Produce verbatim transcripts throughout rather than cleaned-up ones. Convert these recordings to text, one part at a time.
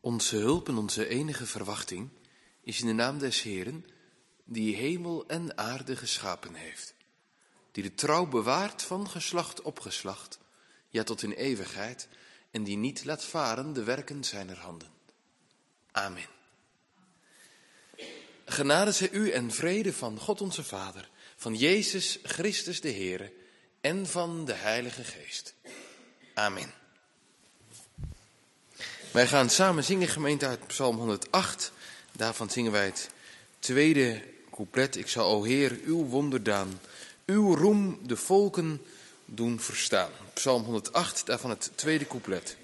Onze hulp en onze enige verwachting is in de naam des Heeren, die hemel en aarde geschapen heeft, die de trouw bewaart van geslacht op geslacht, ja tot in eeuwigheid, en die niet laat varen de werken zijner handen. Amen. Genade zij u en vrede van God onze Vader, van Jezus Christus de Heere en van de Heilige Geest. Amen. Wij gaan samen zingen, gemeente, uit Psalm honderdacht. Daarvan zingen wij het tweede couplet. Ik zal, o Heer, uw wonderdaan, uw roem de volken doen verstaan. Psalm honderdacht, daarvan het tweede couplet.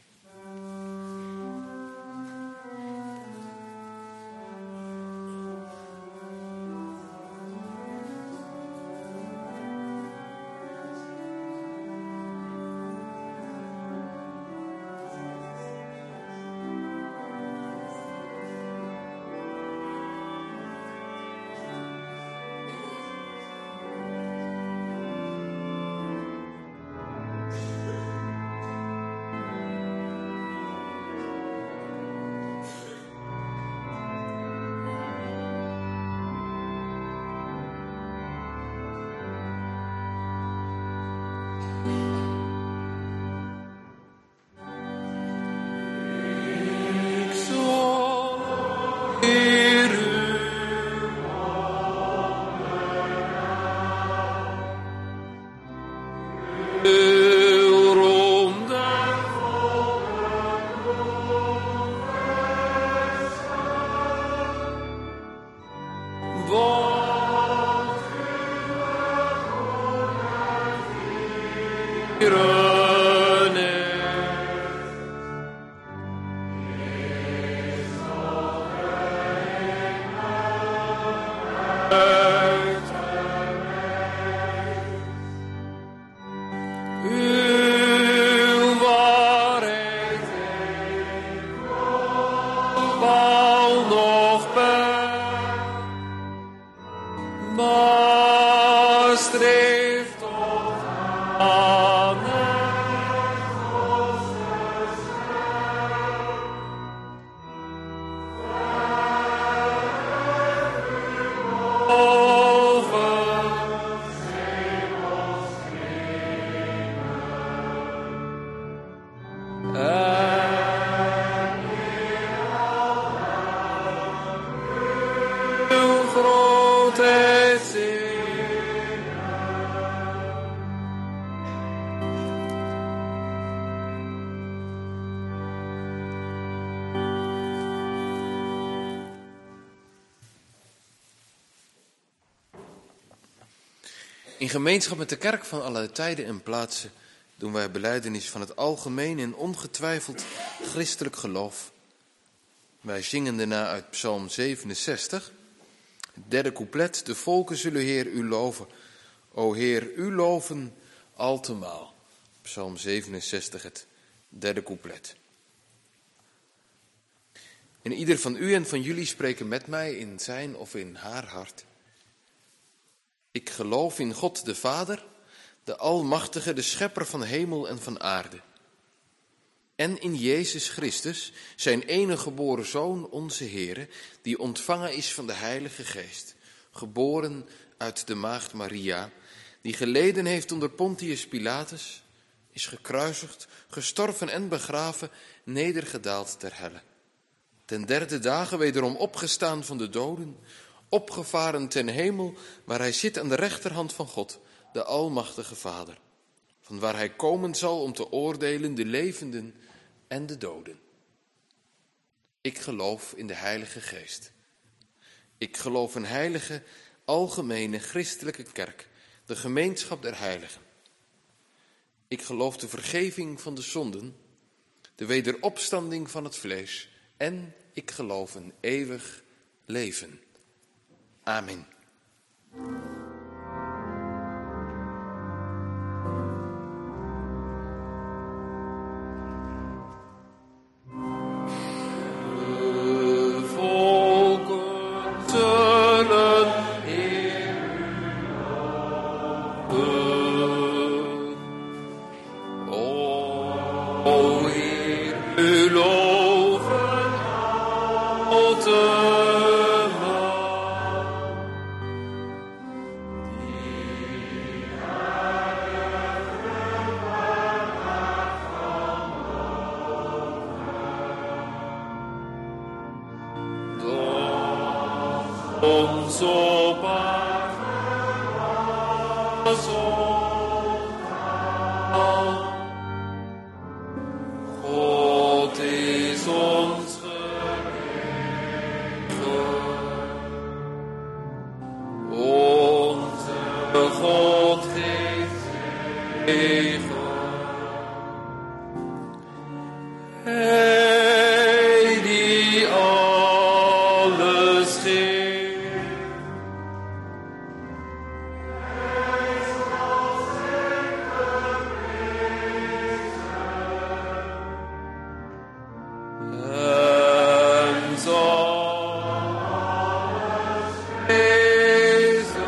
In gemeenschap met de kerk van alle tijden en plaatsen doen wij belijdenis van het algemeen en ongetwijfeld christelijk geloof. Wij zingen daarna uit Psalm zevenenzestig, het derde couplet. De volken zullen Heer u loven, o Heer, u loven altemaal. Psalm zevenenzestig, het derde couplet. En ieder van u en van jullie spreken met mij in zijn of in haar hart. Ik geloof in God de Vader, de Almachtige, de Schepper van hemel en van aarde. En in Jezus Christus, zijn enige geboren Zoon, onze Heere, die ontvangen is van de Heilige Geest, geboren uit de maagd Maria, die geleden heeft onder Pontius Pilatus, is gekruisigd, gestorven en begraven, nedergedaald ter helle. Ten derde dagen wederom opgestaan van de doden, opgevaren ten hemel, waar hij zit aan de rechterhand van God, de Almachtige Vader, van waar hij komen zal om te oordelen de levenden en de doden. Ik geloof in de Heilige Geest. Ik geloof een heilige, algemene, christelijke kerk, de gemeenschap der heiligen. Ik geloof de vergeving van de zonden, de wederopstanding van het vlees en ik geloof een eeuwig leven. Amen. O Heer, u loven. Ons op aarde was al. God is ons gegeven. Onze God geeft zegen. Hij die alles geeft. En zal alles wezen.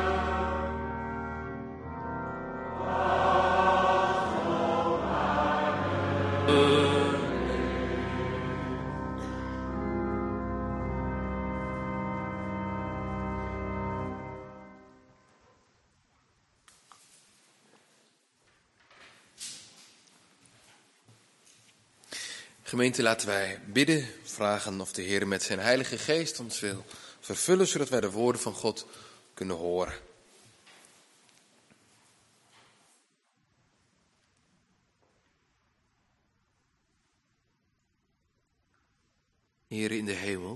Gemeente, laten wij bidden, vragen of de Heer met zijn Heilige Geest ons wil vervullen, zodat wij de woorden van God kunnen horen. Heer in de hemel,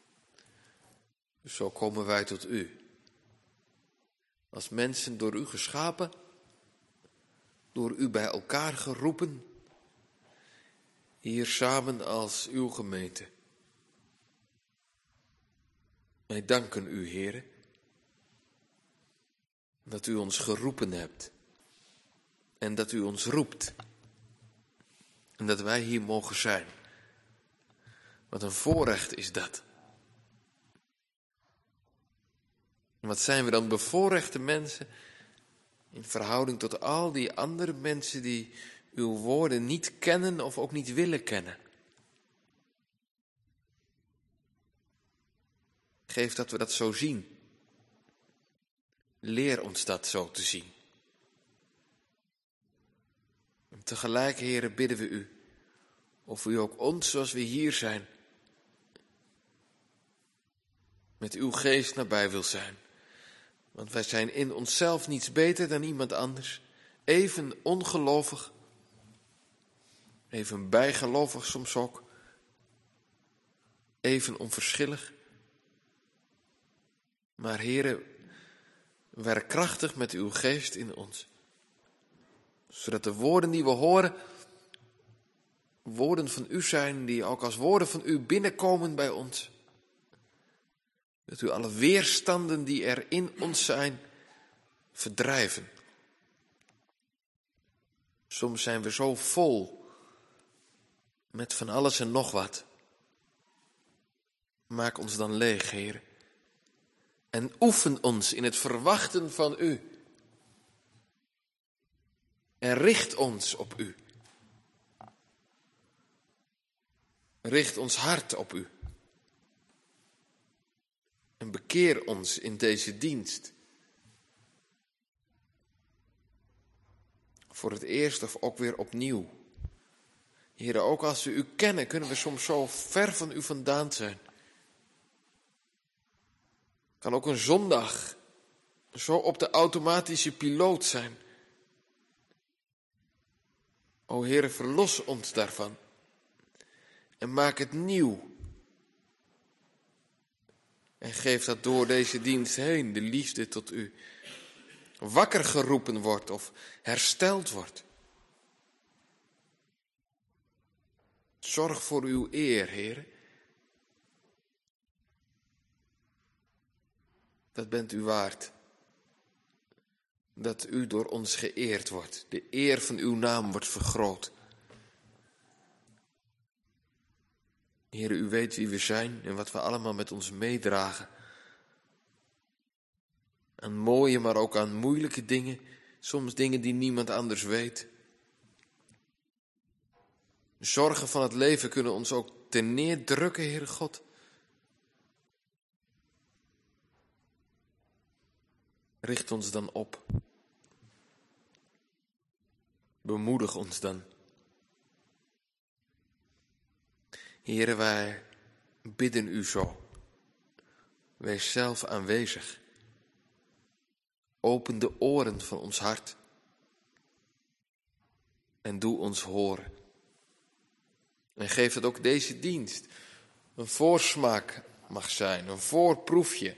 zo komen wij tot u. Als mensen door u geschapen, door u bij elkaar geroepen, hier samen als uw gemeente. Wij danken u, Heere, dat u ons geroepen hebt en dat u ons roept en dat wij hier mogen zijn. Wat een voorrecht is dat. En wat zijn we dan bevoorrechte mensen in verhouding tot al die andere mensen die uw woorden niet kennen of ook niet willen kennen. Geef dat we dat zo zien. Leer ons dat zo te zien. En tegelijk, Heere, bidden we u, of u ook ons, zoals we hier zijn, met uw geest nabij wil zijn. Want wij zijn in onszelf niets beter dan iemand anders. Even ongelovig, even bijgelovig soms ook, even onverschillig. Maar Heere, werk krachtig met uw geest in ons. Zodat de woorden die we horen, woorden van u zijn, die ook als woorden van u binnenkomen bij ons. Dat u alle weerstanden die er in ons zijn, verdrijven. Soms zijn we zo vol met van alles en nog wat. Maak ons dan leeg, Heer. En oefen ons in het verwachten van u. En richt ons op u. Richt ons hart op u. En bekeer ons in deze dienst. Voor het eerst of ook weer opnieuw. Heere, ook als we u kennen, kunnen we soms zo ver van u vandaan zijn. Kan ook een zondag zo op de automatische piloot zijn. O Heere, verlos ons daarvan. En maak het nieuw. En geef dat door deze dienst heen de liefde tot u wakker geroepen wordt of hersteld wordt. Zorg voor uw eer, Heer. Dat bent u waard. Dat u door ons geëerd wordt. De eer van uw naam wordt vergroot. Heer, u weet wie we zijn en wat we allemaal met ons meedragen. Aan mooie, maar ook aan moeilijke dingen. Soms dingen die niemand anders weet. Zorgen van het leven kunnen ons ook ten neerdrukken, Heere God. Richt ons dan op. Bemoedig ons dan. Heere, wij bidden u zo. Wees zelf aanwezig. Open de oren van ons hart. En doe ons horen. En geef dat ook deze dienst een voorsmaak mag zijn, een voorproefje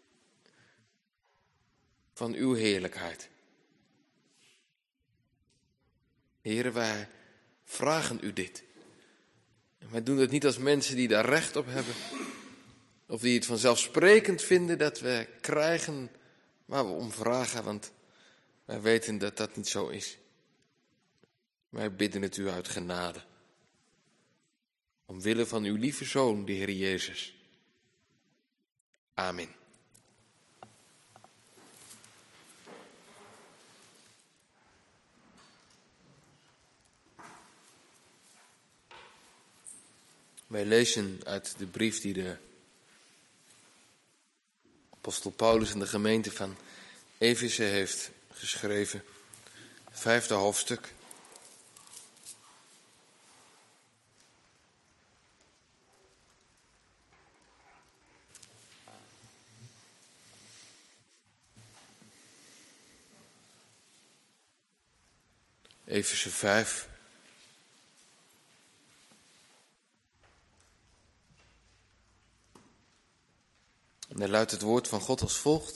van uw heerlijkheid. Heere, wij vragen u dit. En wij doen het niet als mensen die daar recht op hebben, of die het vanzelfsprekend vinden dat we krijgen waar we om vragen, want wij weten dat dat niet zo is. Wij bidden het u uit genade. Omwille van uw lieve Zoon, de Heer Jezus. Amen. Wij lezen uit de brief die de apostel Paulus aan de gemeente van Efeze heeft geschreven. Het vijfde hoofdstuk. Efeze vijf. En daar luidt het woord van God als volgt.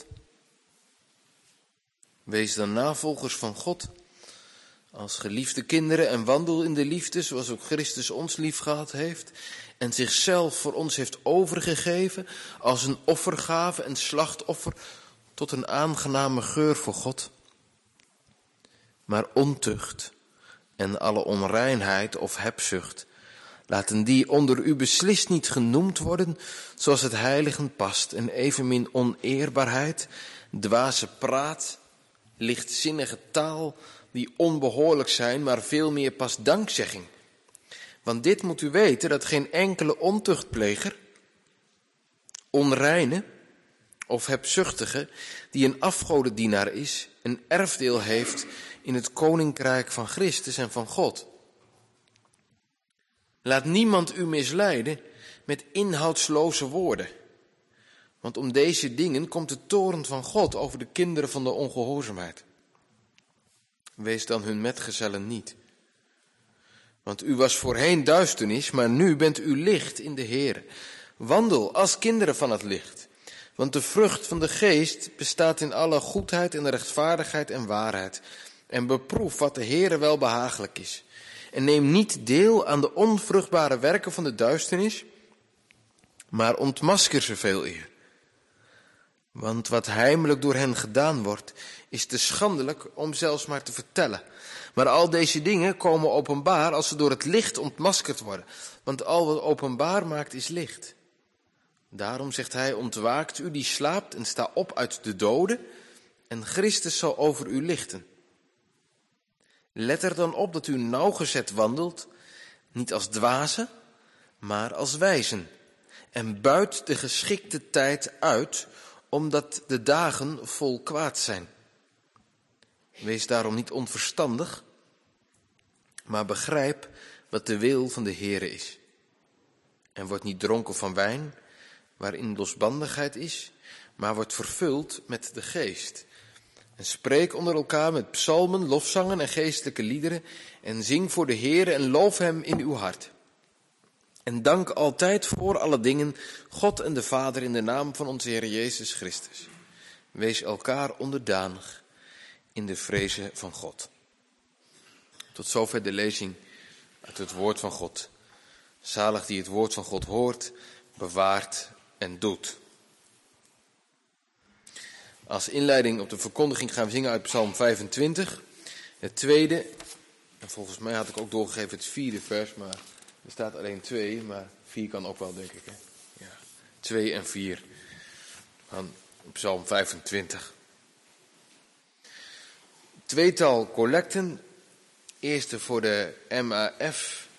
Wees dan navolgers van God, als geliefde kinderen, en wandel in de liefde, zoals ook Christus ons lief gehad heeft en zichzelf voor ons heeft overgegeven als een offergave en slachtoffer tot een aangename geur voor God. Maar ontucht en alle onreinheid of hebzucht, laten die onder u beslist niet genoemd worden, zoals het heiligen past, en evenmin oneerbaarheid, dwaze praat, lichtzinnige taal, die onbehoorlijk zijn, maar veel meer past dankzegging. Want dit moet u weten, dat geen enkele ontuchtpleger, onreine of hebzuchtige, die een afgodendienaar is, een erfdeel heeft in het koninkrijk van Christus en van God. Laat niemand u misleiden met inhoudsloze woorden. Want om deze dingen komt de toorn van God over de kinderen van de ongehoorzaamheid. Wees dan hun metgezellen niet. Want u was voorheen duisternis, maar nu bent u licht in de Heere. Wandel als kinderen van het licht. Want de vrucht van de geest bestaat in alle goedheid en rechtvaardigheid en waarheid. En beproef wat de Heere wel behagelijk is. En neem niet deel aan de onvruchtbare werken van de duisternis, maar ontmasker ze veel eer. Want wat heimelijk door hen gedaan wordt, is te schandelijk om zelfs maar te vertellen. Maar al deze dingen komen openbaar als ze door het licht ontmaskerd worden. Want al wat openbaar maakt is licht. Daarom zegt hij, ontwaakt u die slaapt en sta op uit de doden, en Christus zal over u lichten. Let er dan op dat u nauwgezet wandelt, niet als dwazen, maar als wijzen. En buit de geschikte tijd uit, omdat de dagen vol kwaad zijn. Wees daarom niet onverstandig, maar begrijp wat de wil van de Heere is. En word niet dronken van wijn, waarin losbandigheid is, maar word vervuld met de geest. En spreek onder elkaar met psalmen, lofzangen en geestelijke liederen, en zing voor de Heere en loof hem in uw hart. En dank altijd voor alle dingen God en de Vader in de naam van onze Heer Jezus Christus. Wees elkaar onderdanig in de vreze van God. Tot zover de lezing uit het woord van God. Zalig die het woord van God hoort, bewaart en doet. Als inleiding op de verkondiging gaan we zingen uit Psalm vijfentwintig. Het tweede, en volgens mij had ik ook doorgegeven het vierde vers, maar er staat alleen twee, maar vier kan ook wel, denk ik. Hè? Ja, twee en vier van Psalm vijfentwintig. Tweetal collecten. Eerste voor de M A F.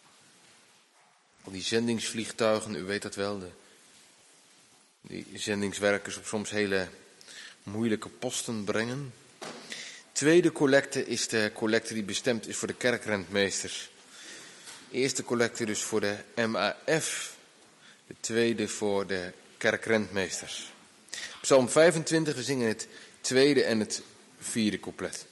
Al die zendingsvliegtuigen, u weet dat wel. De, die zendingswerkers op soms hele moeilijke posten brengen. Tweede collecte is de collecte die bestemd is voor de kerkrentmeesters. Eerste collecte dus voor de M A F. De tweede voor de kerkrentmeesters. Psalm vijfentwintig, we zingen het tweede en het vierde couplet.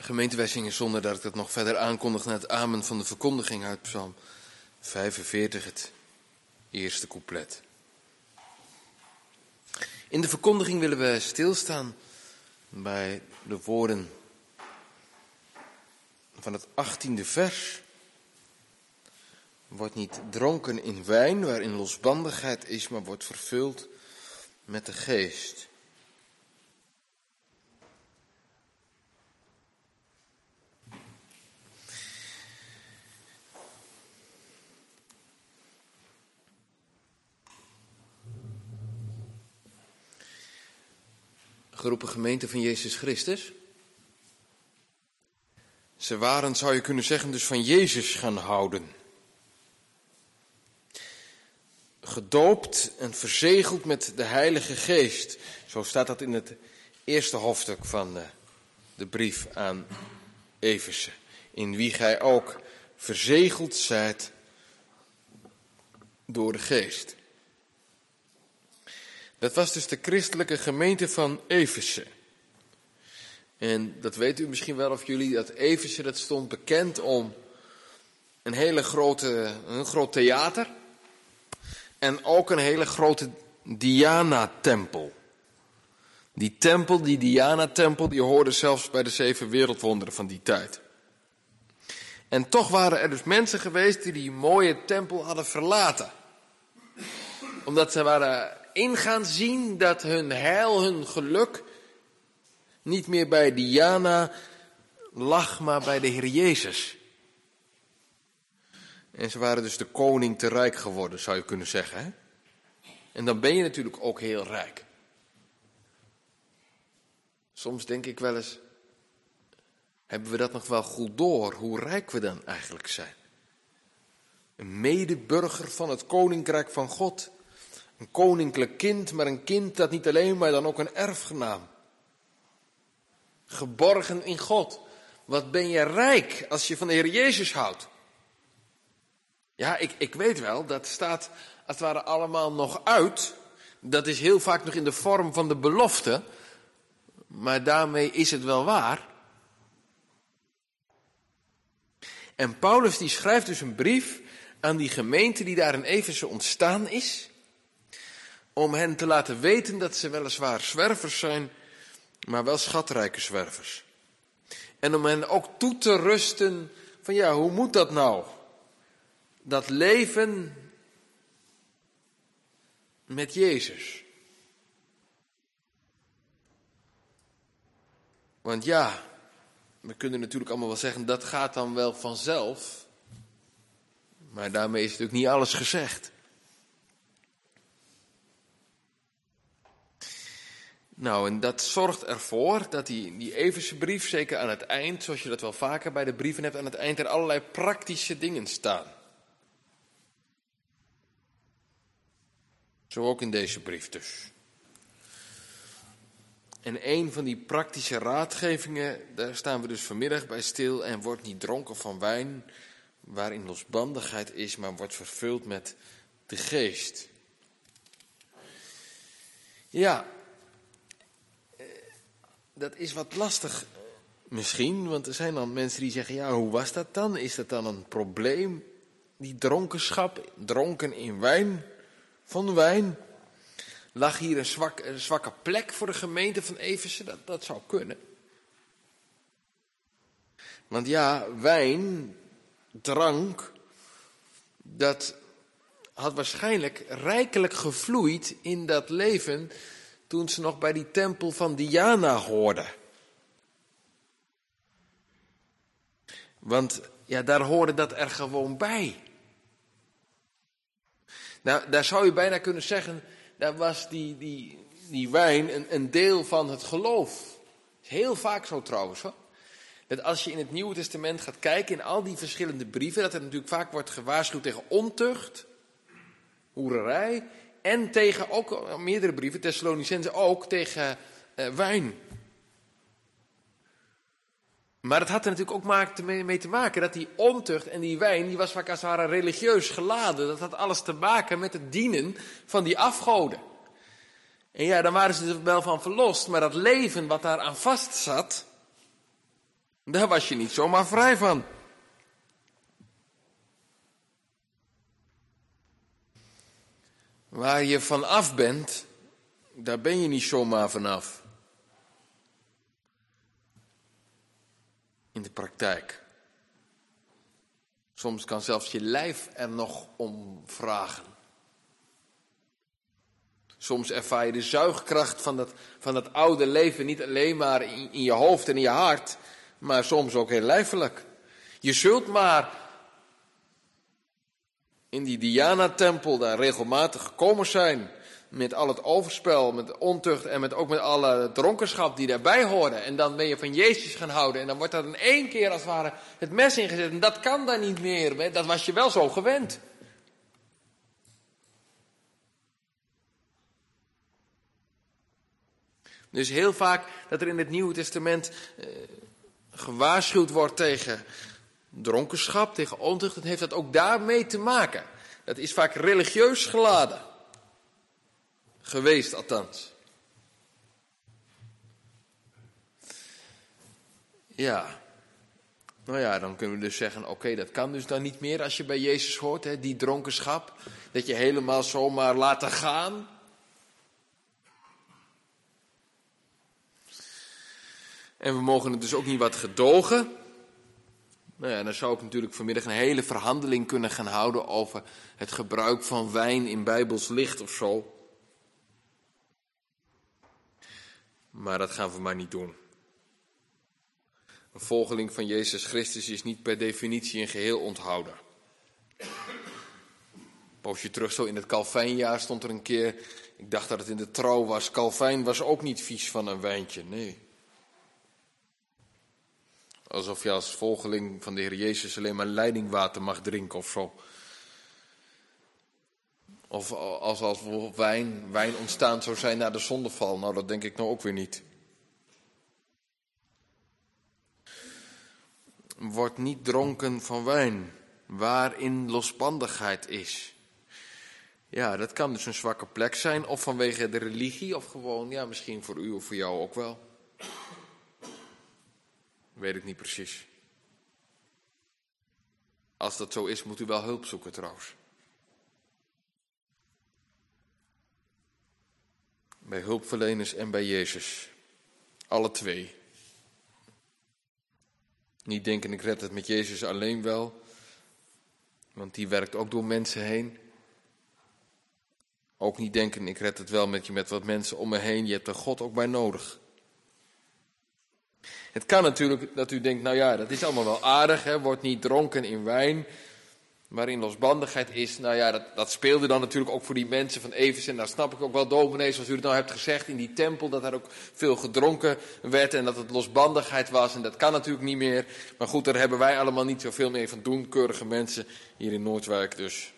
Gemeente, wij zingen zonder dat ik dat nog verder aankondig naar het amen van de verkondiging uit Psalm vijfenveertig, het eerste couplet. In de verkondiging willen we stilstaan bij de woorden van het achttiende vers. Word niet dronken in wijn waarin losbandigheid is, maar wordt vervuld met de geest. Geroepen gemeente van Jezus Christus. Ze waren, zou je kunnen zeggen, dus van Jezus gaan houden. Gedoopt en verzegeld met de Heilige Geest. Zo staat dat in het eerste hoofdstuk van de, de brief aan Efeze. In wie gij ook verzegeld zijt door de Geest. Dat was dus de christelijke gemeente van Efeze. En dat weet u misschien wel of jullie, dat Efeze, dat stond bekend om een hele grote, een groot theater. En ook een hele grote Diana-tempel. Die tempel, die Diana-tempel, die hoorde zelfs bij de zeven wereldwonderen van die tijd. En toch waren er dus mensen geweest die die mooie tempel hadden verlaten. Omdat ze waren in gaan zien dat hun heil, hun geluk niet meer bij Diana lag, maar bij de Heer Jezus. En ze waren dus de koning te rijk geworden, zou je kunnen zeggen. Hè? En dan ben je natuurlijk ook heel rijk. Soms denk ik wel eens, hebben we dat nog wel goed door, hoe rijk we dan eigenlijk zijn? Een medeburger van het koninkrijk van God. Een koninklijk kind, maar een kind dat niet alleen, maar dan ook een erfgenaam. Geborgen in God. Wat ben je rijk als je van de Heer Jezus houdt. Ja, ik, ik weet wel, dat staat als het ware allemaal nog uit. Dat is heel vaak nog in de vorm van de belofte. Maar daarmee is het wel waar. En Paulus die schrijft dus een brief aan die gemeente die daar in Efeze ontstaan is. Om hen te laten weten dat ze weliswaar zwervers zijn, maar wel schatrijke zwervers. En om hen ook toe te rusten van ja, hoe moet dat nou? Dat leven met Jezus. Want ja, we kunnen natuurlijk allemaal wel zeggen, dat gaat dan wel vanzelf. Maar daarmee is natuurlijk niet alles gezegd. Nou, en dat zorgt ervoor dat die, die Efeze brief, zeker aan het eind, zoals je dat wel vaker bij de brieven hebt, aan het eind er allerlei praktische dingen staan. Zo ook in deze brief dus. En een van die praktische raadgevingen, daar staan we dus vanmiddag bij stil. En wordt niet dronken van wijn, waarin losbandigheid is, maar wordt vervuld met de geest. Ja, dat is wat lastig misschien, want er zijn dan mensen die zeggen, ja, hoe was dat dan? Is dat dan een probleem, die dronkenschap, dronken in wijn, van wijn? Lag hier een, zwak, een zwakke plek voor de gemeente van Efeze? Dat, dat zou kunnen. Want ja, wijn, drank, dat had waarschijnlijk rijkelijk gevloeid in dat leven toen ze nog bij die tempel van Diana hoorden. Want ja, daar hoorde dat er gewoon bij. Nou, daar zou je bijna kunnen zeggen, daar was die, die, die wijn een, een deel van het geloof. Heel vaak zo trouwens hoor. Dat als je in het Nieuwe Testament gaat kijken in al die verschillende brieven, dat er natuurlijk vaak wordt gewaarschuwd tegen ontucht, hoererij en tegen ook meerdere brieven, Thessalonicense ook, tegen uh, wijn. Maar het had er natuurlijk ook maak, mee, mee te maken dat die ontucht en die wijn, die was vaak als het ware religieus geladen. Dat had alles te maken met het dienen van die afgoden. En ja, dan waren ze er wel van verlost, maar dat leven wat daar aan vast zat, Daar was je niet zomaar vrij van. Waar je van af bent, daar ben je niet zomaar vanaf. In de praktijk. Soms kan zelfs je lijf er nog om vragen. Soms ervaar je de zuigkracht van dat, van dat oude leven niet alleen maar in, in je hoofd en in je hart, maar soms ook heel lijfelijk. Je zult maar in die Diana-tempel daar regelmatig gekomen zijn, met al het overspel, met de ontucht en met, ook met alle dronkenschap die daarbij hoorde. En dan ben je van Jezus gaan houden en dan wordt daar in één keer als het ware het mes ingezet. En dat kan dan niet meer, dat was je wel zo gewend. Dus heel vaak dat er in het Nieuwe Testament eh, gewaarschuwd wordt tegen dronkenschap, tegen ontucht, dan heeft dat ook daarmee te maken. Dat is vaak religieus geladen. Geweest althans. Ja. Nou ja, dan kunnen we dus zeggen, oké, okay, dat kan dus dan niet meer als je bij Jezus hoort, hè, die dronkenschap. Dat je helemaal zomaar laten gaan. En we mogen het dus ook niet wat gedogen. Nou ja, dan zou ik natuurlijk vanmiddag een hele verhandeling kunnen gaan houden over het gebruik van wijn in Bijbels licht of zo. Maar dat gaan we maar niet doen. Een volgeling van Jezus Christus is niet per definitie een geheel onthouden. Een poosje terug zo in het Calvijnjaar stond er een keer, ik dacht dat het in de Trouw was, Calvijn was ook niet vies van een wijntje, nee. Alsof je als volgeling van de Heer Jezus alleen maar leidingwater mag drinken of zo. Of als, als wijn, wijn ontstaan zou zijn na de zondeval. Nou, dat denk ik nou ook weer niet. Word niet dronken van wijn, waarin losbandigheid is. Ja, dat kan dus een zwakke plek zijn, of vanwege de religie, of gewoon, ja, misschien voor u of voor jou ook wel. Weet ik niet precies. Als dat zo is, moet u wel hulp zoeken trouwens. Bij hulpverleners en bij Jezus. Alle twee. Niet denken, ik red het met Jezus alleen wel. Want die werkt ook door mensen heen. Ook niet denken, ik red het wel met je met wat mensen om me heen. Je hebt er God ook bij nodig. Het kan natuurlijk dat u denkt, nou ja, dat is allemaal wel aardig. Hè? Word niet dronken in wijn. Waarin losbandigheid is, nou ja, dat, dat speelde dan natuurlijk ook voor die mensen van Efeze. En daar snap ik ook wel, dominee, zoals u het nou hebt gezegd, in die tempel, dat daar ook veel gedronken werd en dat het losbandigheid was. En dat kan natuurlijk niet meer. Maar goed, daar hebben wij allemaal niet zoveel meer van doen, keurige mensen hier in Noordwijk dus.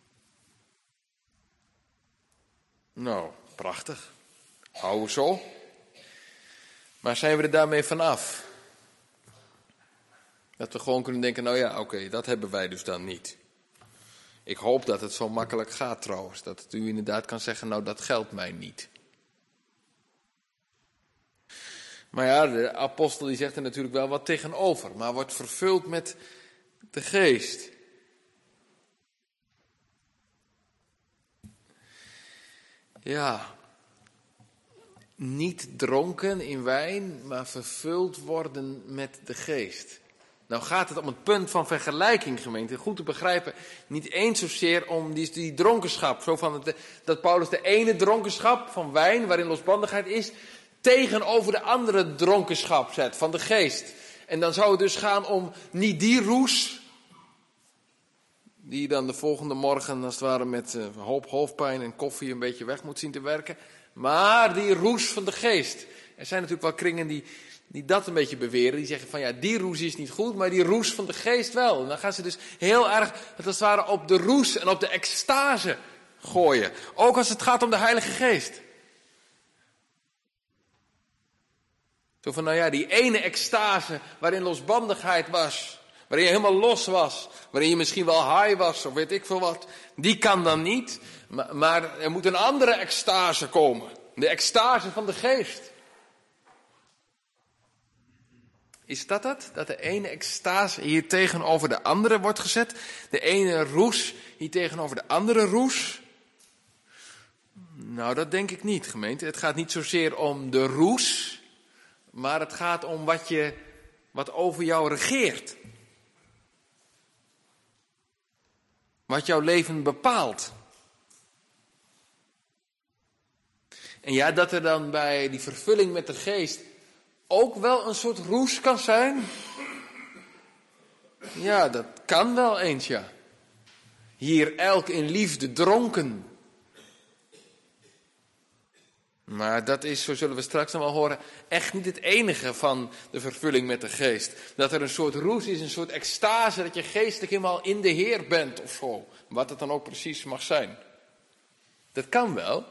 Nou, prachtig. Houden we zo. Maar zijn we er daarmee vanaf? Dat we gewoon kunnen denken, nou ja, oké, okay, dat hebben wij dus dan niet. Ik hoop dat het zo makkelijk gaat trouwens. Dat u inderdaad kan zeggen, nou dat geldt mij niet. Maar ja, de apostel die zegt er natuurlijk wel wat tegenover. Maar wordt vervuld met de geest. Ja, niet dronken in wijn, maar vervuld worden met de geest. Nou gaat het om het punt van vergelijking, gemeente. Goed te begrijpen, niet eens zozeer om die, die dronkenschap. Zo van het, dat Paulus de ene dronkenschap van wijn, waarin losbandigheid is, tegenover de andere dronkenschap zet, van de geest. En dan zou het dus gaan om niet die roes, die je dan de volgende morgen als het ware met een hoop hoofdpijn en koffie een beetje weg moet zien te werken. Maar die roes van de geest. Er zijn natuurlijk wel kringen die, die dat een beetje beweren. Die zeggen van ja, die roes is niet goed, maar die roes van de geest wel. En dan gaan ze dus heel erg, het als het ware, op de roes en op de extase gooien. Ook als het gaat om de Heilige Geest. Zo van nou ja, die ene extase waarin losbandigheid was. Waarin je helemaal los was. Waarin je misschien wel high was of weet ik veel wat. Die kan dan niet. Maar, maar er moet een andere extase komen. De extase van de geest. Is dat het? Dat de ene extase hier tegenover de andere wordt gezet? De ene roes hier tegenover de andere roes? Nou, dat denk ik niet, gemeente. Het gaat niet zozeer om de roes, maar het gaat om wat, je, wat over jou regeert. Wat jouw leven bepaalt. En ja, dat er dan bij die vervulling met de geest ook wel een soort roes kan zijn. Ja, dat kan wel eens, ja. Hier elk in liefde dronken. Maar dat is, zo zullen we straks nog wel horen, echt niet het enige van de vervulling met de geest. Dat er een soort roes is, een soort extase, dat je geestelijk helemaal in de Heer bent of zo. Wat het dan ook precies mag zijn. Dat kan wel.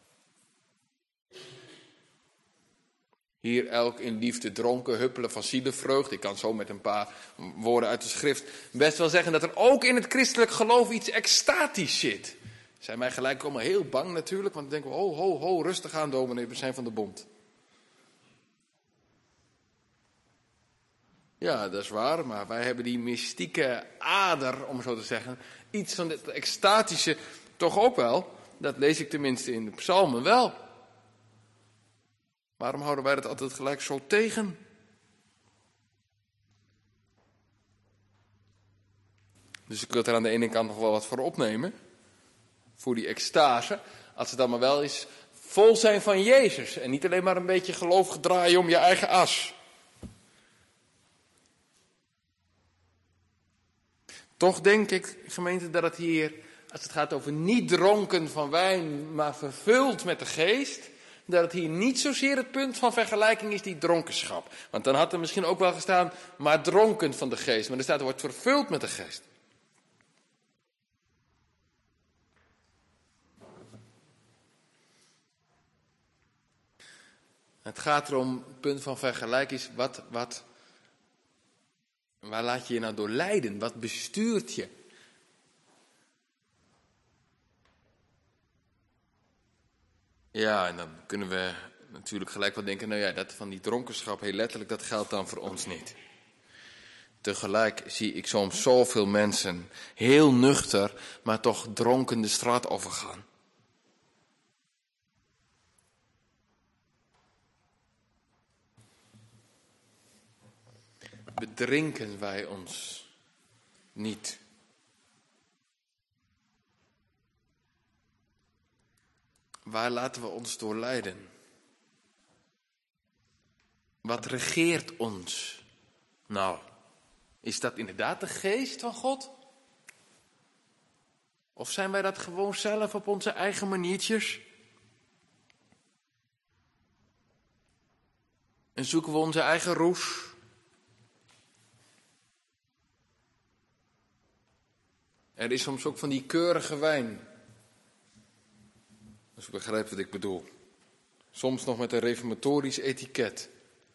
Hier elk in liefde dronken, huppelen van zielenvreugd. Ik kan zo met een paar woorden uit de schrift best wel zeggen dat er ook in het christelijk geloof iets extatisch zit. Zijn wij gelijk allemaal heel bang natuurlijk, want dan denken we, ho, ho, ho, rustig aan dominee, we zijn van de bond. Ja, dat is waar, maar wij hebben die mystieke ader, om zo te zeggen, iets van het extatische toch ook wel. Dat lees ik tenminste in de psalmen wel. Waarom houden wij dat altijd gelijk zo tegen? Dus ik wil er aan de ene kant nog wel wat voor opnemen. Voor die extase. Als het dan maar wel is vol zijn van Jezus. En niet alleen maar een beetje geloof gedraaien om je eigen as. Toch denk ik, gemeente, dat het hier, als het gaat over niet dronken van wijn, maar vervuld met de geest, dat het hier niet zozeer het punt van vergelijking is, die dronkenschap. Want dan had er misschien ook wel gestaan, maar dronken van de geest. Maar er staat, er wordt vervuld met de geest. Het gaat erom, het punt van vergelijking is, wat, wat, waar laat je je nou door leiden? Wat bestuurt je? Ja, en dan kunnen we natuurlijk gelijk wel denken, nou ja, dat van die dronkenschap, heel letterlijk, dat geldt dan voor ons niet. Tegelijk zie ik soms zoveel mensen heel nuchter, maar toch dronken de straat overgaan. Bedrinken wij ons niet? Waar laten we ons door leiden? Wat regeert ons? Nou, is dat inderdaad de geest van God? Of zijn wij dat gewoon zelf op onze eigen maniertjes? En zoeken we onze eigen roes? Er is soms ook van die keurige wijn. Als u begrijpt wat ik bedoel. Soms nog met een reformatorisch etiket.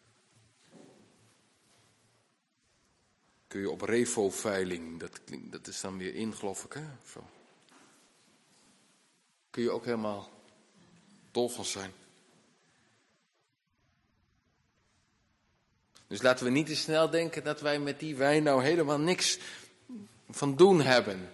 Kun je op revo-veiling, dat, dat is dan weer in, geloof ik, hè? Zo. Kun je ook helemaal dol van zijn. Dus laten we niet te snel denken dat wij met die wijn nou helemaal niks van doen hebben.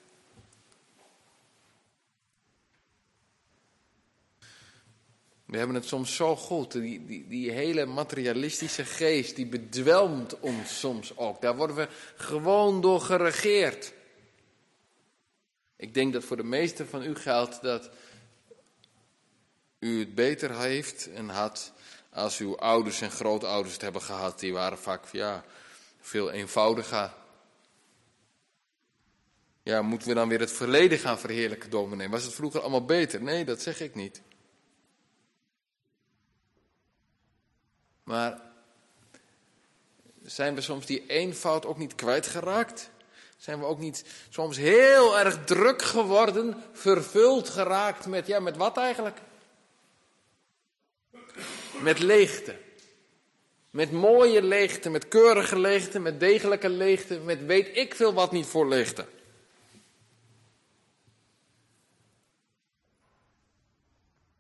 We hebben het soms zo goed, die, die, die hele materialistische geest, die bedwelmt ons soms ook. Daar worden we gewoon door geregeerd. Ik denk dat voor de meesten van u geldt dat u het beter heeft en had als uw ouders en grootouders het hebben gehad. Die waren vaak ja, veel eenvoudiger. Ja, moeten we dan weer het verleden gaan verheerlijken, dominee? Was het vroeger allemaal beter? Nee, dat zeg ik niet. Maar zijn we soms die eenvoud ook niet kwijtgeraakt? Zijn we ook niet soms heel erg druk geworden, vervuld geraakt met, ja, met wat eigenlijk? Met leegte. Met mooie leegte, met keurige leegte, met degelijke leegte, met weet ik veel wat niet voor leegte.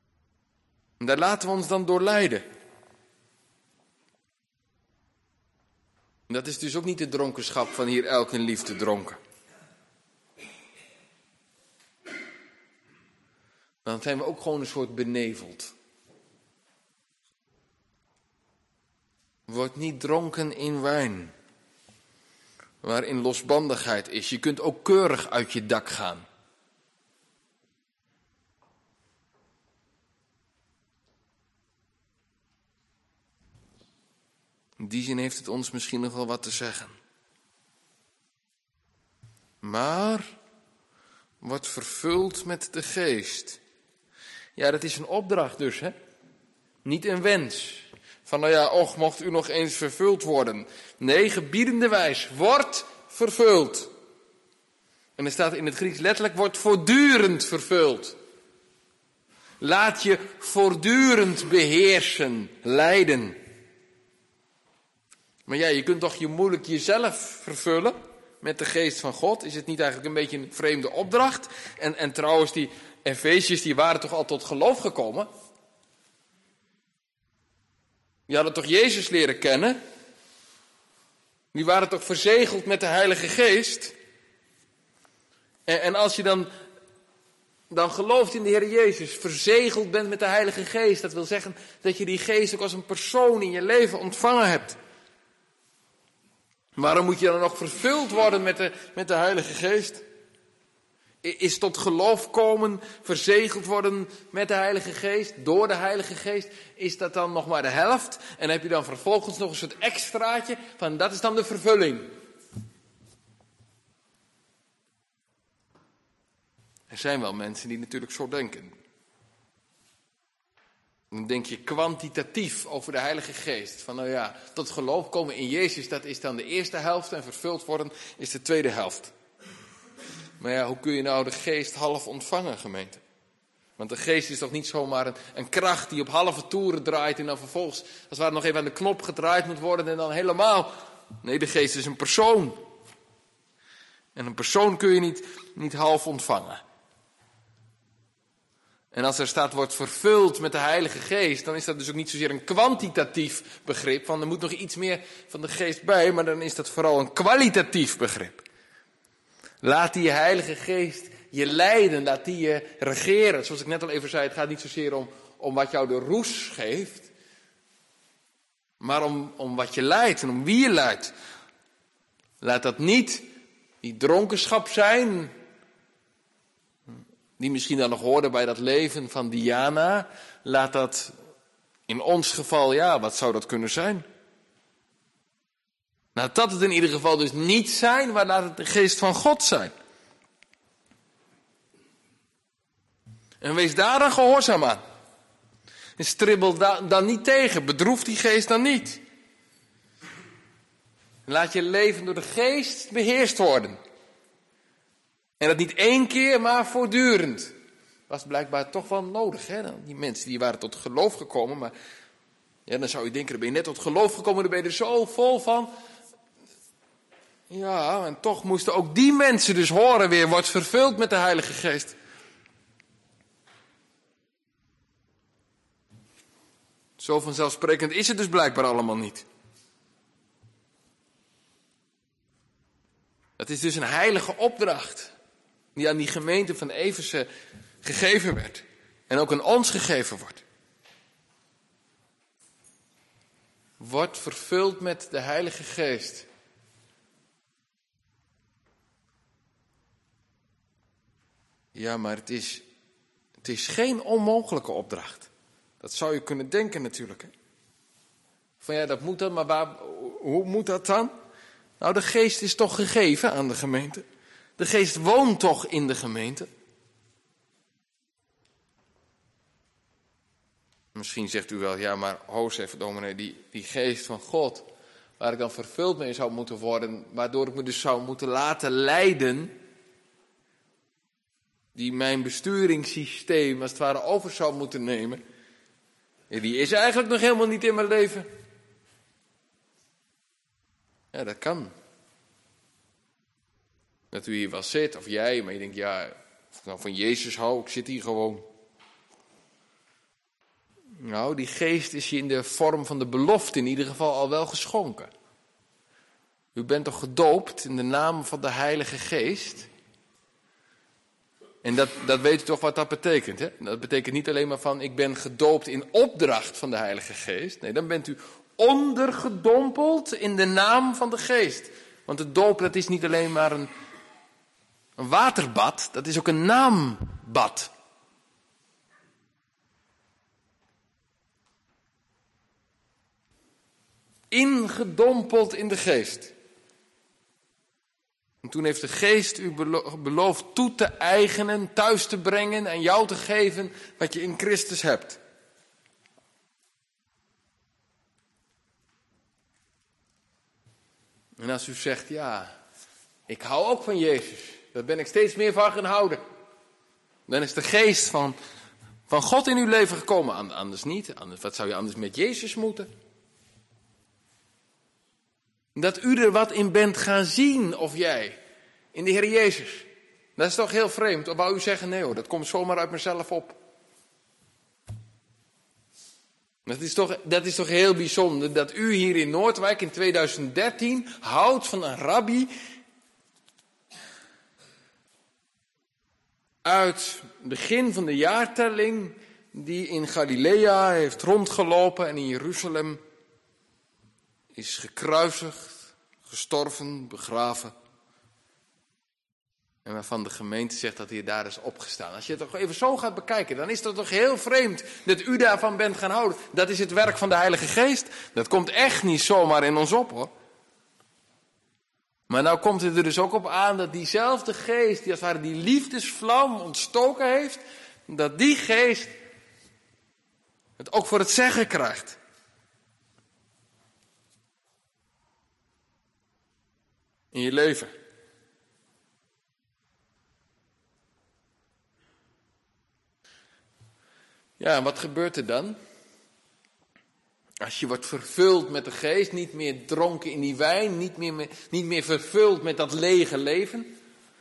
En daar laten we ons dan door leiden. Dat is dus ook niet de dronkenschap van hier elk in liefde dronken. Dan zijn we ook gewoon een soort beneveld. Word niet dronken in wijn, waarin losbandigheid is. Je kunt ook keurig uit je dak gaan. In die zin heeft het ons misschien nog wel wat te zeggen. Maar wordt vervuld met de geest. Ja, dat is een opdracht dus, hè? Niet een wens. Van, nou ja, och, mocht u nog eens vervuld worden. Nee, gebiedende wijs, wordt vervuld. En er staat in het Grieks letterlijk, wordt voortdurend vervuld. Laat je voortdurend beheersen, leiden. Maar ja, je kunt toch je moeilijk jezelf vervullen met de geest van God? Is het niet eigenlijk een beetje een vreemde opdracht? En, en trouwens, die Efeziërs, die waren toch al tot geloof gekomen? Die hadden toch Jezus leren kennen? Die waren toch verzegeld met de Heilige Geest? En, en als je dan, dan gelooft in de Heer Jezus, verzegeld bent met de Heilige Geest, dat wil zeggen dat je die Geest ook als een persoon in je leven ontvangen hebt. Waarom moet je dan nog vervuld worden met de, met de Heilige Geest? Is tot geloof komen, verzegeld worden met de Heilige Geest, door de Heilige Geest, is dat dan nog maar de helft? En heb je dan vervolgens nog een soort extraatje van dat is dan de vervulling. Er zijn wel mensen die natuurlijk zo denken. Dan denk je kwantitatief over de Heilige Geest. Van nou ja, tot geloof komen in Jezus, dat is dan de eerste helft en vervuld worden is de tweede helft. Maar ja, hoe kun je nou de geest half ontvangen, gemeente? Want de geest is toch niet zomaar een, een kracht die op halve toeren draait en dan vervolgens, als het ware nog even aan de knop gedraaid moet worden en dan helemaal. Nee, de geest is een persoon. En een persoon kun je niet, niet half ontvangen. En als er staat, wordt vervuld met de Heilige Geest, dan is dat dus ook niet zozeer een kwantitatief begrip, want er moet nog iets meer van de geest bij, maar dan is dat vooral een kwalitatief begrip. Laat die Heilige Geest je leiden, laat die je regeren. Zoals ik net al even zei, het gaat niet zozeer om, om wat jou de roes geeft, maar om, om wat je leidt en om wie je leidt. Laat dat niet die dronkenschap zijn, die misschien dan nog hoorde bij dat leven van Diana. Laat dat in ons geval, ja, wat zou dat kunnen zijn? Laat dat het in ieder geval dus niet zijn, maar laat het de geest van God zijn. En wees daar dan gehoorzaam aan. En stribbel da- dan niet tegen, bedroef die geest dan niet. En laat je leven door de geest beheerst worden. En dat niet één keer, maar voortdurend. Was blijkbaar toch wel nodig, hè? Die mensen die waren tot geloof gekomen, maar ja, dan zou je denken, dan ben je net tot geloof gekomen, dan ben je er zo vol van. Ja, en toch moesten ook die mensen dus horen weer, wordt vervuld met de Heilige Geest. Zo vanzelfsprekend is het dus blijkbaar allemaal niet. Het is dus een heilige opdracht die aan die gemeente van Efeze gegeven werd. En ook aan ons gegeven wordt. Wordt vervuld met de Heilige Geest. Ja, maar het is, het is geen onmogelijke opdracht. Dat zou je kunnen denken natuurlijk. Hè? Van ja, dat moet dan, maar waar, hoe moet dat dan? Nou, de geest is toch gegeven aan de gemeente. De geest woont toch in de gemeente. Misschien zegt u wel, ja, maar Jozef, dominee, die, die geest van God, waar ik dan vervuld mee zou moeten worden, waardoor ik me dus zou moeten laten leiden, die mijn besturingssysteem als het ware over zou moeten nemen, die is eigenlijk nog helemaal niet in mijn leven. Ja, dat kan. Dat u hier wel zit, of jij, maar je denkt, ja, of ik nou van Jezus hou, ik zit hier gewoon. Nou, die geest is je in de vorm van de belofte in ieder geval al wel geschonken. U bent toch gedoopt in de naam van de Heilige Geest? En dat, dat weet u toch wat dat betekent, hè? Dat betekent niet alleen maar van, ik ben gedoopt in opdracht van de Heilige Geest. Nee, dan bent u ondergedompeld in de naam van de Geest. Want de doop, dat is niet alleen maar een, een waterbad, dat is ook een naambad. Ingedompeld in de Geest. En toen heeft de Geest u belo- beloofd toe te eigenen, thuis te brengen en jou te geven wat je in Christus hebt. En als u zegt, ja, ik hou ook van Jezus, daar ben ik steeds meer van gaan houden. Dan is de Geest van, van God in uw leven gekomen. Anders niet, anders, wat zou je anders met Jezus moeten? Dat u er wat in bent gaan zien, of jij, in de Heer Jezus. Dat is toch heel vreemd. Of wou u zeggen, nee hoor, dat komt zomaar uit mezelf op. Dat is toch, dat is toch heel bijzonder, dat u hier in Noordwijk in tweeduizend dertien houdt van een rabbi uit het begin van de jaartelling, die in Galilea heeft rondgelopen en in Jeruzalem is gekruisigd, gestorven, begraven. En waarvan de gemeente zegt dat hij daar is opgestaan. Als je het toch even zo gaat bekijken, dan is dat toch heel vreemd dat u daarvan bent gaan houden. Dat is het werk van de Heilige Geest. Dat komt echt niet zomaar in ons op, hoor. Maar nou komt het er dus ook op aan dat diezelfde geest, die als het ware die liefdesvlam ontstoken heeft, dat die geest het ook voor het zeggen krijgt. In je leven. Ja, en wat gebeurt er dan? Als je wordt vervuld met de geest, niet meer dronken in die wijn, niet meer, niet meer vervuld met dat lege leven.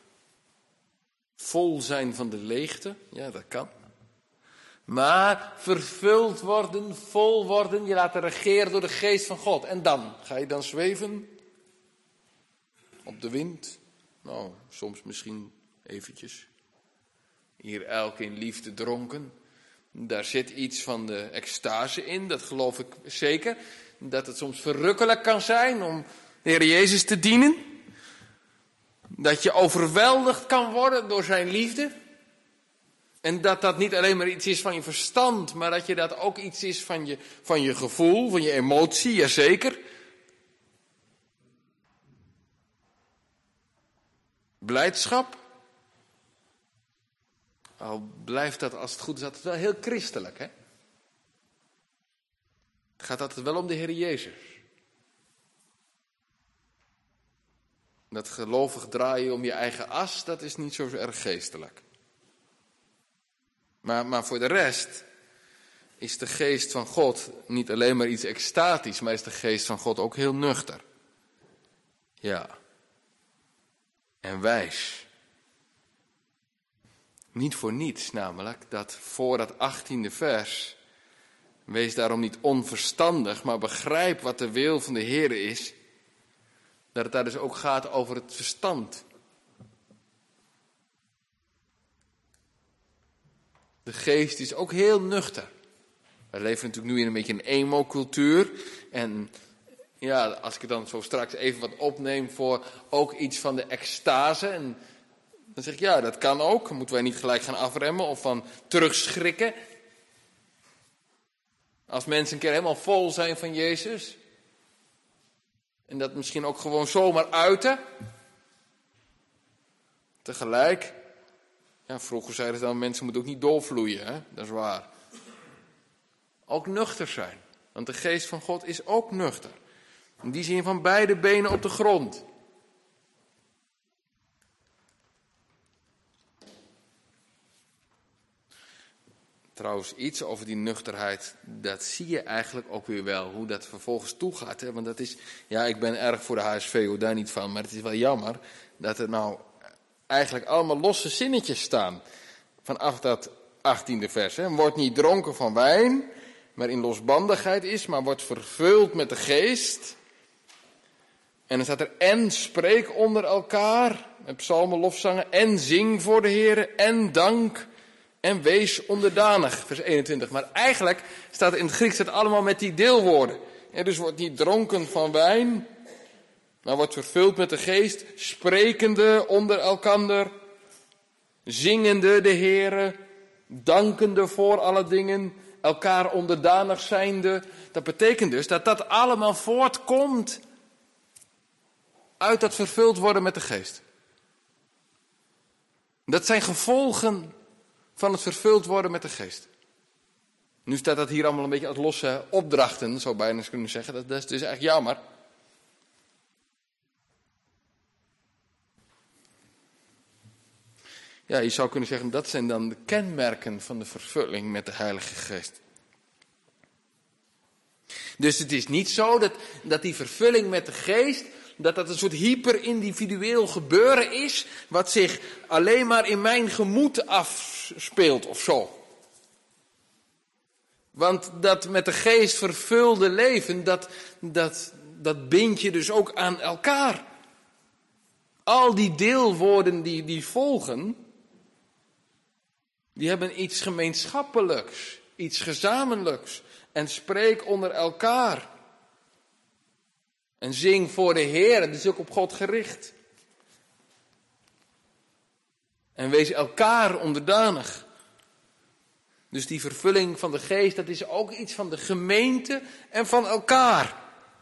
Vol zijn van de leegte, ja dat kan. Maar vervuld worden, vol worden, je laten regeren door de geest van God. En dan, ga je dan zweven? Op de wind? Nou, soms misschien eventjes. Hier elk in liefde dronken. Daar zit iets van de extase in, dat geloof ik zeker. Dat het soms verrukkelijk kan zijn om de Heer Jezus te dienen. Dat je overweldigd kan worden door zijn liefde. En dat dat niet alleen maar iets is van je verstand, maar dat je dat ook iets is van je, van je gevoel, van je emotie, jazeker. Blijdschap. Al blijft dat, als het goed is, altijd wel heel christelijk, hè? Het gaat altijd wel om de Heer Jezus. Dat gelovig draaien om je eigen as, dat is niet zo erg geestelijk. Maar, maar voor de rest is de geest van God niet alleen maar iets extatisch, maar is de geest van God ook heel nuchter. Ja. En wijs. Niet voor niets namelijk, dat voor dat achttiende vers, wees daarom niet onverstandig, maar begrijp wat de wil van de Heer is, dat het daar dus ook gaat over het verstand. De geest is ook heel nuchter. We leven natuurlijk nu in een beetje een emo-cultuur. En ja, als ik het dan zo straks even wat opneem voor ook iets van de extase. En dan zeg ik, ja, dat kan ook. Dan moeten wij niet gelijk gaan afremmen of van terugschrikken. Als mensen een keer helemaal vol zijn van Jezus. En dat misschien ook gewoon zomaar uiten. Tegelijk. Ja, vroeger zeiden ze dan, mensen moeten ook niet doorvloeien, hè? Dat is waar. Ook nuchter zijn. Want de geest van God is ook nuchter. In die zin van beide benen op de grond. Trouwens, iets over die nuchterheid, dat zie je eigenlijk ook weer wel, hoe dat vervolgens toegaat. Hè? Want dat is, ja, ik ben erg voor de H S V, hoor, daar niet van, maar het is wel jammer dat er nou eigenlijk allemaal losse zinnetjes staan vanaf dat achttiende vers. Hè? Wordt niet dronken van wijn, maar in losbandigheid is, maar wordt vervuld met de geest. En dan staat er, en spreek onder elkaar, met psalmen, lofzangen, en zing voor de Heere, en dank, en wees onderdanig. Vers eenentwintig. Maar eigenlijk staat er in het Grieks het allemaal met die deelwoorden. Ja, dus wordt niet dronken van wijn, maar wordt vervuld met de geest, sprekende onder elkander, zingende de Heere, dankende voor alle dingen, elkaar onderdanig zijnde. Dat betekent dus dat dat allemaal voortkomt uit dat vervuld worden met de geest. Dat zijn gevolgen van het vervuld worden met de geest. Nu staat dat hier allemaal een beetje als losse opdrachten, zou bijna eens kunnen zeggen. Dat, dat is dus eigenlijk jammer. Ja, je zou kunnen zeggen, dat zijn dan de kenmerken van de vervulling met de Heilige Geest. Dus het is niet zo dat, dat die vervulling met de Geest, dat dat een soort hyper-individueel gebeuren is, wat zich alleen maar in mijn gemoed afspeelt of zo. Want dat met de Geest vervulde leven, dat, dat, dat bind je dus ook aan elkaar. Al die deelwoorden die, die volgen, die hebben iets gemeenschappelijks, iets gezamenlijks. En spreek onder elkaar. En zing voor de Heer, dat is ook op God gericht. En wees elkaar onderdanig. Dus die vervulling van de Geest, dat is ook iets van de gemeente en van elkaar.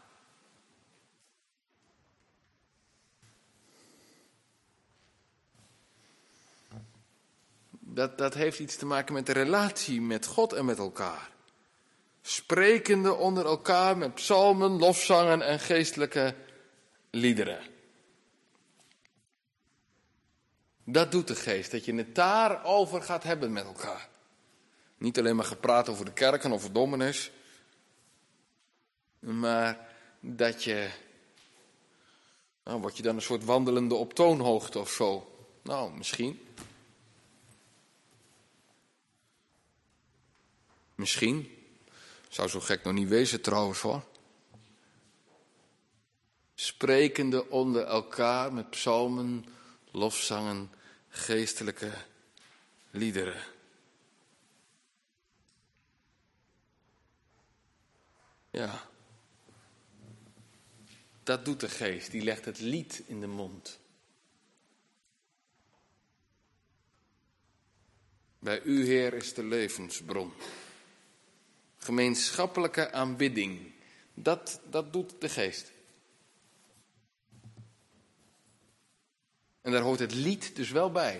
Dat, dat heeft iets te maken met de relatie met God en met elkaar. Sprekende onder elkaar met psalmen, lofzangen en geestelijke liederen. Dat doet de Geest, dat je het daarover gaat hebben met elkaar. Niet alleen maar gepraat over de kerken of de dominees, maar dat je, nou, word je dan een soort wandelende op toonhoogte of zo? Nou, misschien. Misschien. Zou zo gek nog niet wezen trouwens hoor. Sprekende onder elkaar met psalmen, lofzangen, geestelijke liederen. Ja. Dat doet de Geest, die legt het lied in de mond. Bij u, Heer, is de levensbron. Gemeenschappelijke aanbidding. Dat, dat doet de Geest. En daar hoort het lied dus wel bij.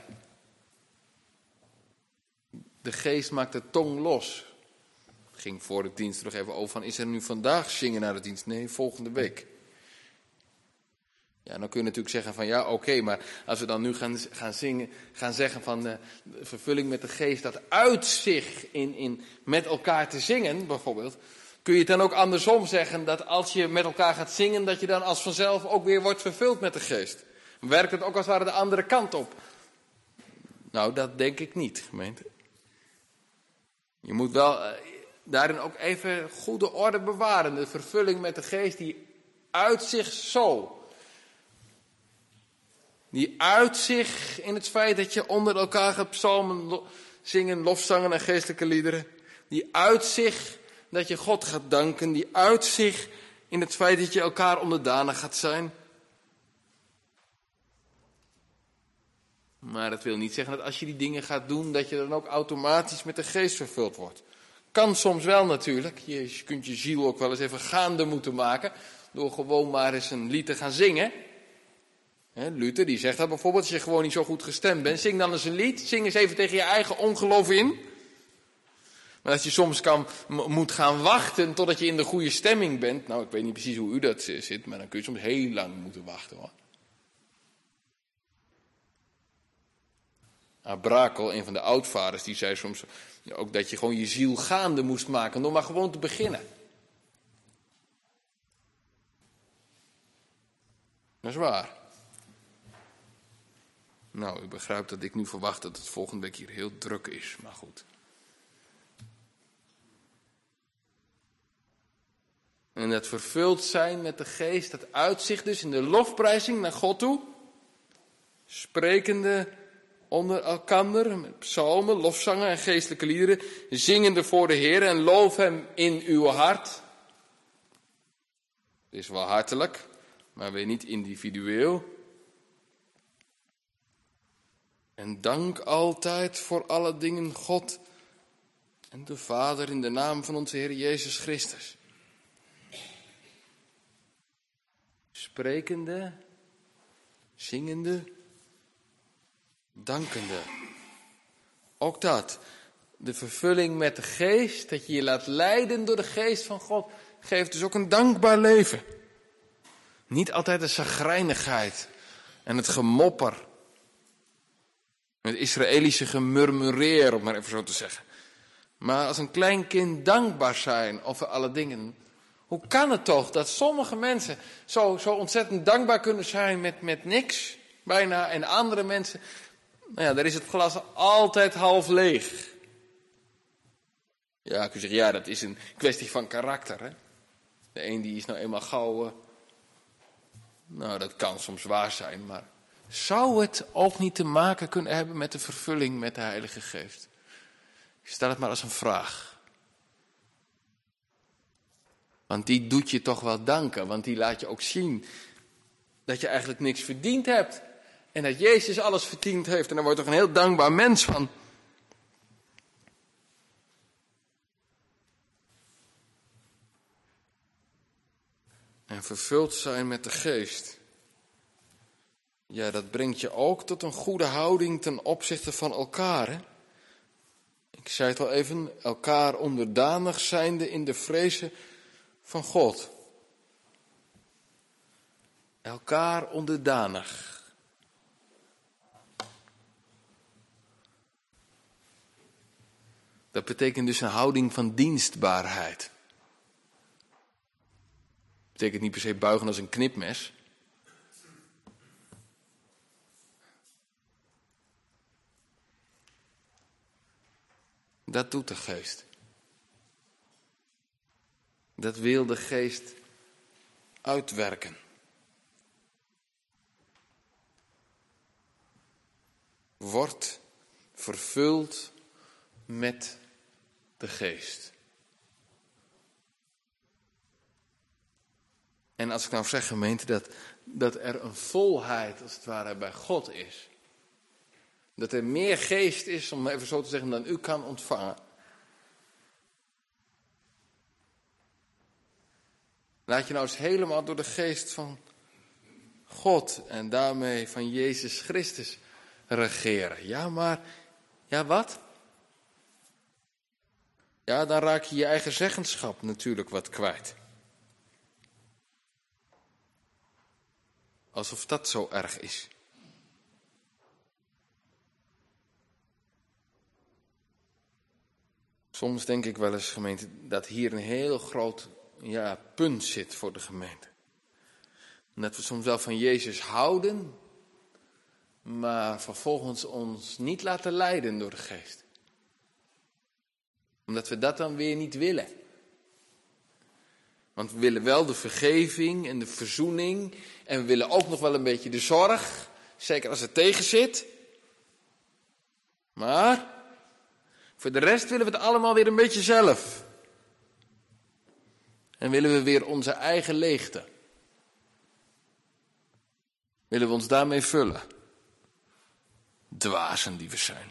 De Geest maakt de tong los. Het ging voor de dienst nog even over van, is er nu vandaag zingen naar de dienst? Nee, volgende week. Ja, dan kun je natuurlijk zeggen van ja, oké, okay, maar als we dan nu gaan, gaan zingen, gaan zeggen van de vervulling met de Geest, dat uit zich in, in met elkaar te zingen, bijvoorbeeld, kun je het dan ook andersom zeggen dat als je met elkaar gaat zingen, dat je dan als vanzelf ook weer wordt vervuld met de Geest. Werkt het ook als het ware de andere kant op? Nou, dat denk ik niet, gemeente. Je moet wel uh, daarin ook even goede orde bewaren. De vervulling met de Geest die uit zich zo. Die uit zich in het feit dat je onder elkaar gaat psalmen, lo- zingen, lofzangen en geestelijke liederen. Die uit zich dat je God gaat danken. Die uit zich in het feit dat je elkaar onderdanig gaat zijn. Maar dat wil niet zeggen dat als je die dingen gaat doen, dat je dan ook automatisch met de Geest vervuld wordt. Kan soms wel natuurlijk. Je kunt je ziel ook wel eens even gaande moeten maken. Door gewoon maar eens een lied te gaan zingen. He, Luther die zegt dat bijvoorbeeld, als je gewoon niet zo goed gestemd bent, zing dan eens een lied. Zing eens even tegen je eigen ongeloof in. Maar als je soms kan, m- moet gaan wachten totdat je in de goede stemming bent. Nou, ik weet niet precies hoe u dat zit, maar dan kun je soms heel lang moeten wachten hoor. Abrakel, een van de oudvaders, die zei soms ja, ook dat je gewoon je ziel gaande moest maken door maar gewoon te beginnen. Dat is waar. Nou, u begrijpt dat ik nu verwacht dat het volgende week hier heel druk is, maar goed. En dat vervuld zijn met de geest, dat uitzicht dus in de lofprijzing naar God toe. Sprekende onder elkander, met psalmen, lofzangen en geestelijke liederen. Zingende voor de Heer en loof hem in uw hart. Het is wel hartelijk, maar weer niet individueel. En dank altijd voor alle dingen God en de Vader in de naam van onze Heer Jezus Christus. Sprekende, zingende, dankende. Ook dat, de vervulling met de geest, dat je je laat leiden door de geest van God, geeft dus ook een dankbaar leven. Niet altijd de chagrijnigheid en het gemopper. Het Israëlische gemurmureer, om maar even zo te zeggen. Maar als een klein kind dankbaar zijn over alle dingen. Hoe kan het toch dat sommige mensen zo, zo ontzettend dankbaar kunnen zijn met, met niks, bijna, en andere mensen, nou ja, daar is het glas altijd half leeg. Ja, ik kan zeggen, ja, dat is een kwestie van karakter, hè. De een die is nou eenmaal gauw, uh, nou dat kan soms waar zijn, maar zou het ook niet te maken kunnen hebben met de vervulling met de Heilige Geest? Ik stel het maar als een vraag. Want die doet je toch wel danken, want die laat je ook zien dat je eigenlijk niks verdiend hebt. En dat Jezus alles verdiend heeft en daar word je toch een heel dankbaar mens van. En vervuld zijn met de geest. Ja, dat brengt je ook tot een goede houding ten opzichte van elkaar. Hè? Ik zei het al even, elkaar onderdanig zijnde in de vrezen van God. Elkaar onderdanig. Dat betekent dus een houding van dienstbaarheid. Dat betekent niet per se buigen als een knipmes. Dat doet de geest. Dat wil de geest uitwerken. Wordt vervuld met de geest. En als ik nou zeg, gemeente, dat, dat er een volheid als het ware bij God is. Dat er meer geest is, om even zo te zeggen, dan u kan ontvangen. Laat je nou eens helemaal door de geest van God en daarmee van Jezus Christus regeren. Ja, maar, ja wat? Ja, dan raak je je eigen zeggenschap natuurlijk wat kwijt. Alsof dat zo erg is. Soms denk ik wel eens, gemeente, dat hier een heel groot ja, punt zit voor de gemeente. En dat we soms wel van Jezus houden, maar vervolgens ons niet laten leiden door de geest. Omdat we dat dan weer niet willen. Want we willen wel de vergeving en de verzoening. En we willen ook nog wel een beetje de zorg. Zeker als het tegen zit. Maar voor de rest willen we het allemaal weer een beetje zelf. En willen we weer onze eigen leegte. Willen we ons daarmee vullen. Dwazen die we zijn.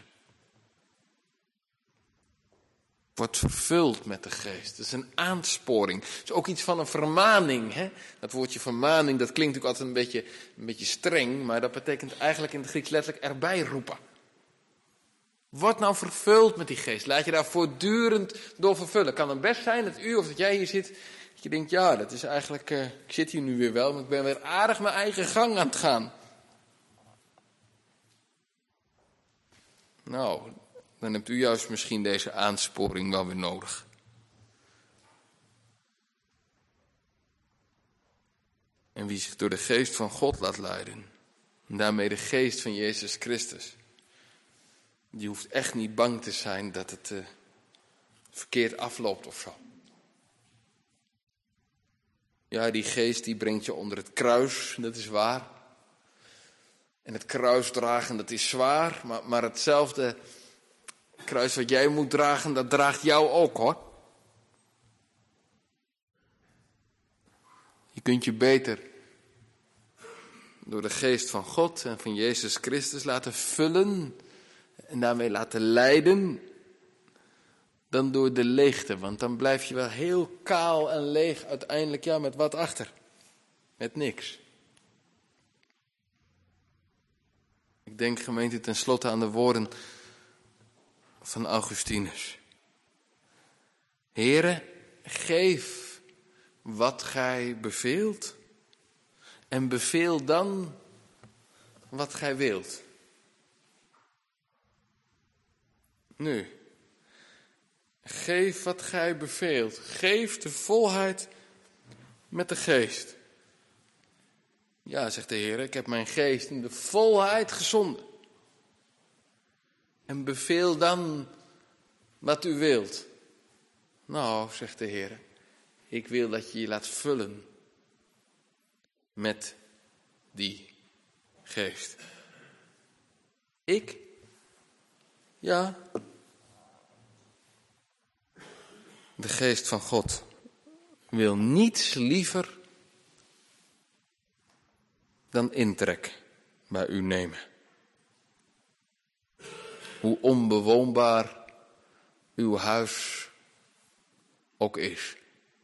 Wordt vervuld met de geest. Dat is een aansporing. Het is ook iets van een vermaning. Hè? Dat woordje vermaning, dat klinkt natuurlijk altijd een beetje, een beetje streng. Maar dat betekent eigenlijk in het Grieks letterlijk erbij roepen. Word nou vervuld met die geest. Laat je daar voortdurend door vervullen. Het kan dan best zijn dat u of dat jij hier zit. Dat je denkt, ja, dat is eigenlijk, uh, ik zit hier nu weer wel. Maar ik ben weer aardig mijn eigen gang aan het gaan. Nou, dan hebt u juist misschien deze aansporing wel weer nodig. En wie zich door de geest van God laat leiden, en daarmee de geest van Jezus Christus, die hoeft echt niet bang te zijn dat het uh, verkeerd afloopt of zo. Ja, die geest die brengt je onder het kruis, dat is waar. En het kruis dragen, dat is zwaar. Maar, maar hetzelfde kruis wat jij moet dragen, dat draagt jou ook, hoor. Je kunt je beter door de geest van God en van Jezus Christus laten vullen en daarmee laten leiden dan door de leegte. Want dan blijf je wel heel kaal en leeg uiteindelijk, ja, met wat achter? Met niks. Ik denk, gemeente, tenslotte aan de woorden van Augustinus. Heere, geef wat gij beveelt en beveel dan wat gij wilt. Nu, geef wat gij beveelt. Geef de volheid met de geest. Ja, zegt de Heer, ik heb mijn geest in de volheid gezonden. En beveel dan wat u wilt. Nou, zegt de Heer, ik wil dat je je laat vullen met die geest. Ik? Ja. De geest van God wil niets liever dan intrek bij u nemen. Hoe onbewoonbaar uw huis ook is.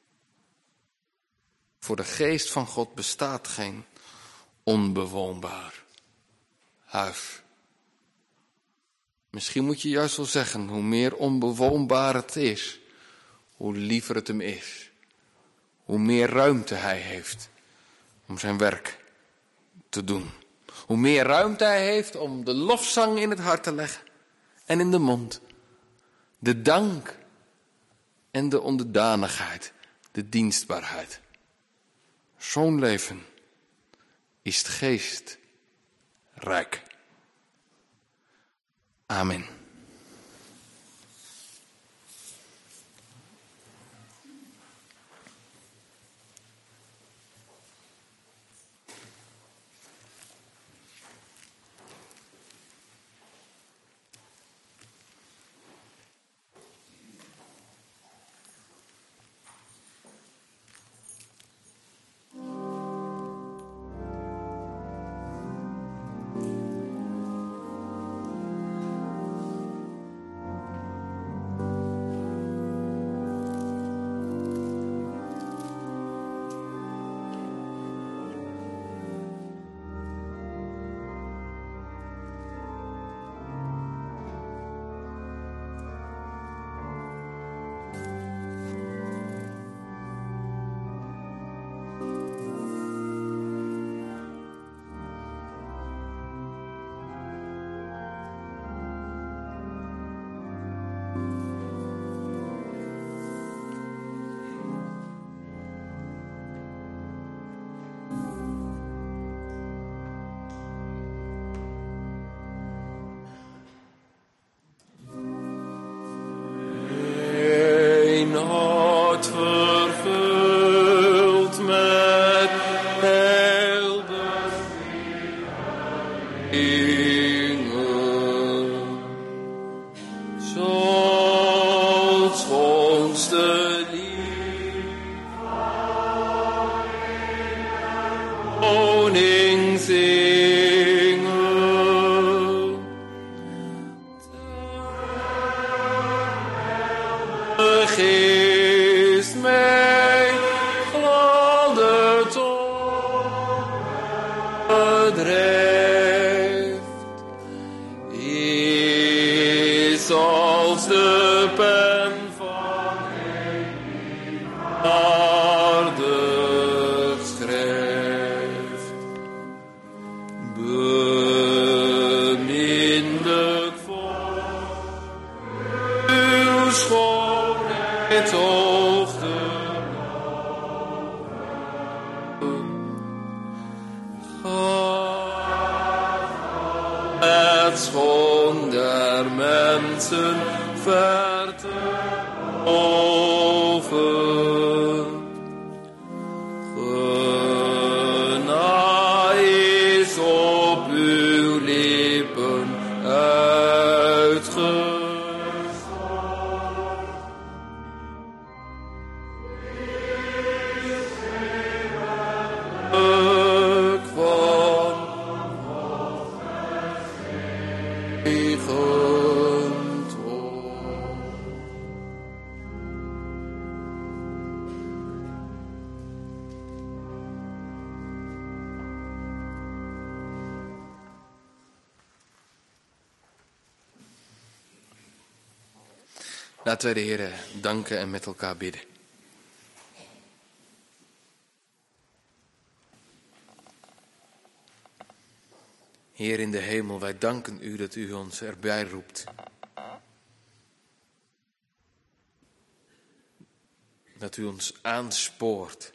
Voor de geest van God bestaat geen onbewoonbaar huis. Misschien moet je juist wel zeggen, hoe meer onbewoonbaar het is, hoe liever het hem is. Hoe meer ruimte hij heeft om zijn werk te doen. Hoe meer ruimte hij heeft om de lofzang in het hart te leggen en in de mond. De dank en de onderdanigheid, de dienstbaarheid. Zo'n leven is het geest rijk. Amen. is op uw lippen uitgeschreven. Laten wij de Heer danken en met elkaar bidden. Heer in de hemel, wij danken u dat u ons erbij roept. Dat u ons aanspoort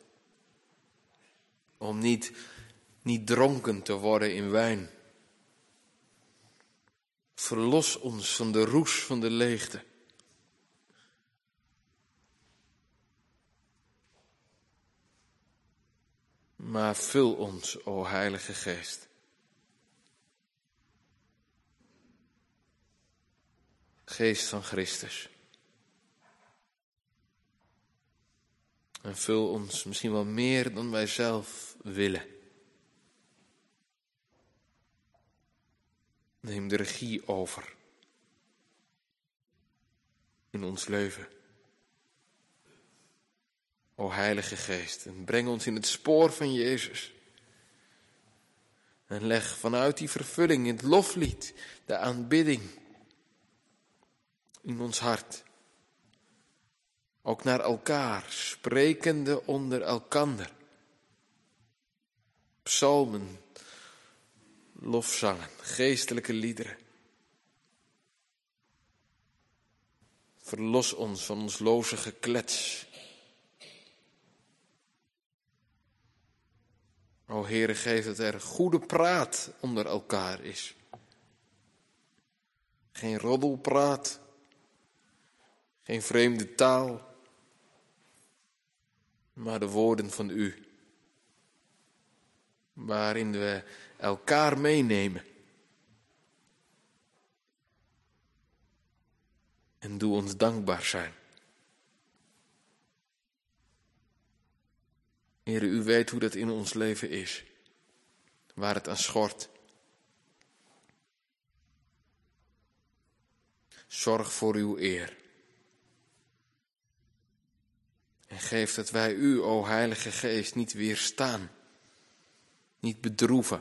om niet, niet dronken te worden in wijn. Verlos ons van de roes van de leegte. Maar vul ons, o Heilige Geest. Geest van Christus. En vul ons misschien wel meer dan wij zelf willen. Neem de regie over in ons leven. O Heilige Geest, en breng ons in het spoor van Jezus. En leg vanuit die vervulling in het loflied, de aanbidding in ons hart. Ook naar elkaar, sprekende onder elkander. Psalmen, lofzangen, geestelijke liederen. Verlos ons van ons loze geklets. O Heere, geef dat er goede praat onder elkaar is. Geen roddelpraat, geen vreemde taal, maar de woorden van u. Waarin we elkaar meenemen. En doe ons dankbaar zijn. Heere, u weet hoe dat in ons leven is. Waar het aan schort. Zorg voor uw eer. En geef dat wij u, o Heilige Geest, niet weerstaan. Niet bedroeven.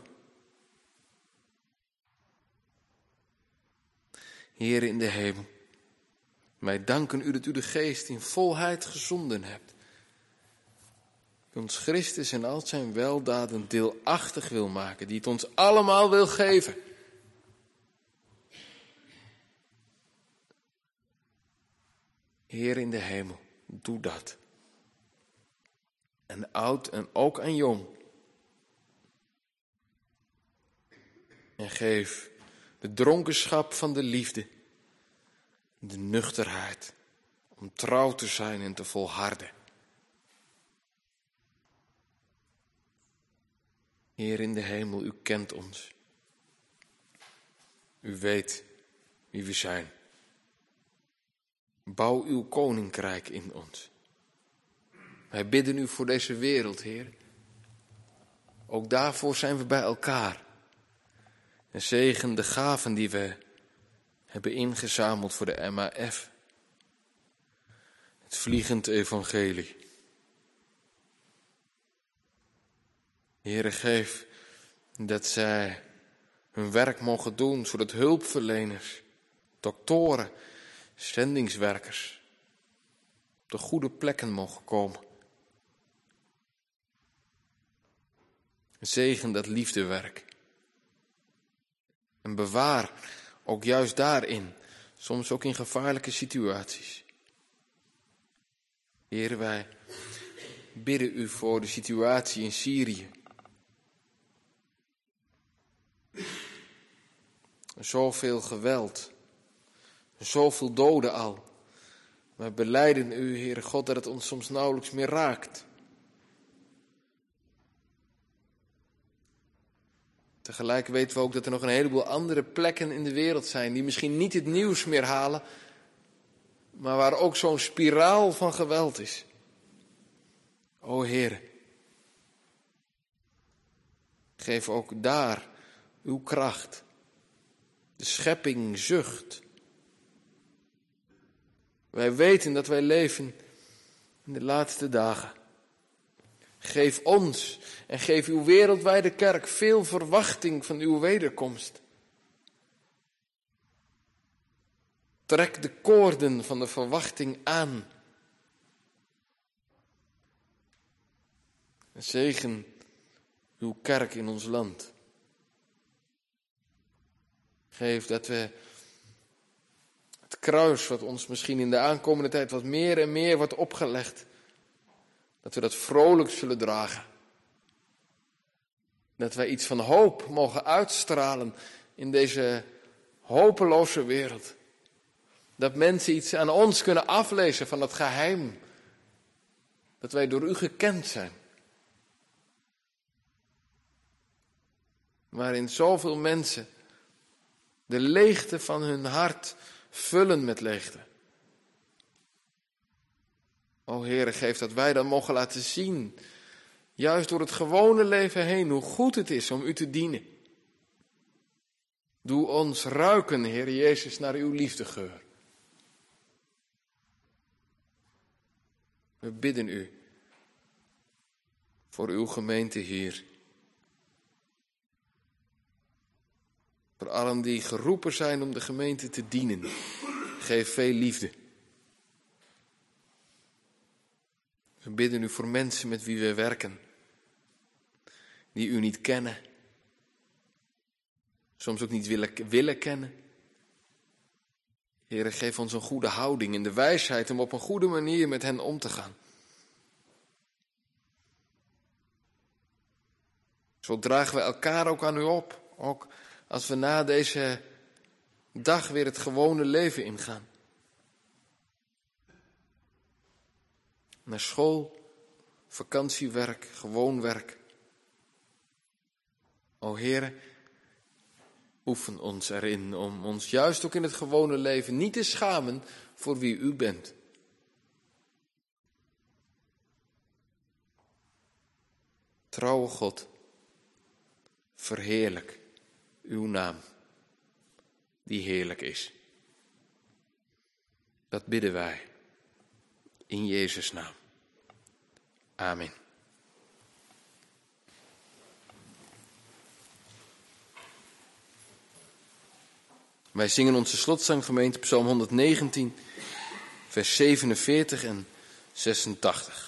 Heere in de hemel. Wij danken u dat u de Geest in volheid gezonden hebt. Die ons Christus en al zijn weldaden deelachtig wil maken. Die het ons allemaal wil geven. Heer in de hemel, doe dat. En oud en ook aan jong. En geef de dronkenschap van de liefde. De nuchterheid. Om trouw te zijn en te volharden. Heer in de hemel, u kent ons. U weet wie we zijn. Bouw uw koninkrijk in ons. Wij bidden u voor deze wereld, Heer. Ook daarvoor zijn we bij elkaar. En zegen de gaven die we hebben ingezameld voor de M A F. Het vliegend evangelie. Heere, geef dat zij hun werk mogen doen, zodat hulpverleners, doktoren, zendingswerkers op de goede plekken mogen komen. Zegen dat liefdewerk. En bewaar ook juist daarin, soms ook in gevaarlijke situaties. Heere, wij bidden u voor de situatie in Syrië. Zoveel geweld, zoveel doden al. Wij belijden u, Heere God, dat het ons soms nauwelijks meer raakt. Tegelijk weten we ook dat er nog een heleboel andere plekken in de wereld zijn die misschien niet het nieuws meer halen, maar waar ook zo'n spiraal van geweld is. O Heere, geef ook daar uw kracht. De schepping zucht. Wij weten dat wij leven in de laatste dagen. Geef ons en geef uw wereldwijde kerk veel verwachting van uw wederkomst. Trek de koorden van de verwachting aan. En zegen uw kerk in ons land. Geef dat we het kruis wat ons misschien in de aankomende tijd wat meer en meer wordt opgelegd, dat we dat vrolijk zullen dragen. Dat wij iets van hoop mogen uitstralen in deze hopeloze wereld. Dat mensen iets aan ons kunnen aflezen van het geheim. Dat wij door u gekend zijn. Waarin zoveel mensen de leegte van hun hart vullen met leegte. O Heere, geef dat wij dan mogen laten zien, juist door het gewone leven heen, hoe goed het is om u te dienen. Doe ons ruiken, Heere Jezus, naar uw liefdegeur. We bidden u voor uw gemeente hier. Voor allen die geroepen zijn om de gemeente te dienen. Geef veel liefde. We bidden u voor mensen met wie we werken. Die u niet kennen. Soms ook niet willen, willen kennen. Heere, geef ons een goede houding en de wijsheid om op een goede manier met hen om te gaan. Zo dragen we elkaar ook aan u op. Ook als we na deze dag weer het gewone leven ingaan. Naar school, vakantiewerk, gewoon werk. O Heere, oefen ons erin om ons juist ook in het gewone leven niet te schamen voor wie u bent. Trouwe God, verheerlijk uw naam, die heerlijk is. Dat bidden wij in Jezus' naam. Amen. Wij zingen onze slotzanggemeente Psalm honderdnegentien, vers zevenenveertig en zesentachtig.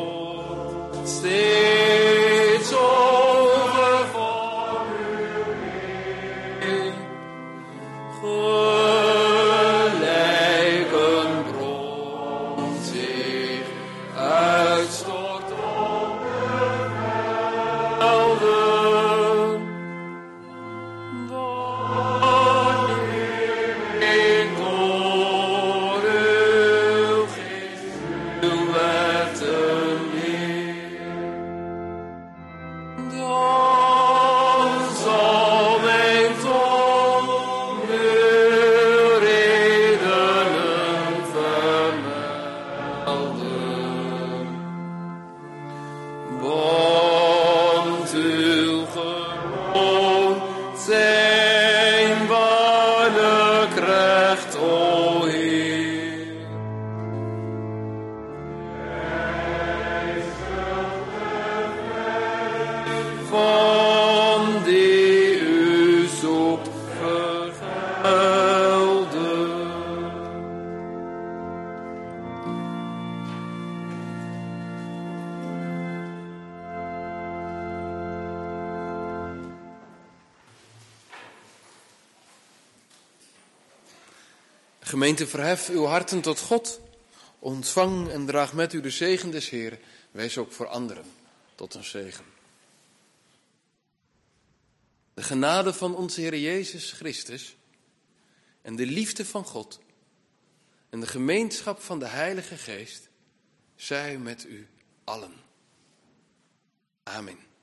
Steeds over van u. Van die u zoekt vergelden. Gemeente, verhef uw harten tot God. Ontvang en draag met u de zegen des Heeren. Wees ook voor anderen tot een zegen. De genade van onze Heer Jezus Christus en de liefde van God en de gemeenschap van de Heilige Geest zij met u allen. Amen.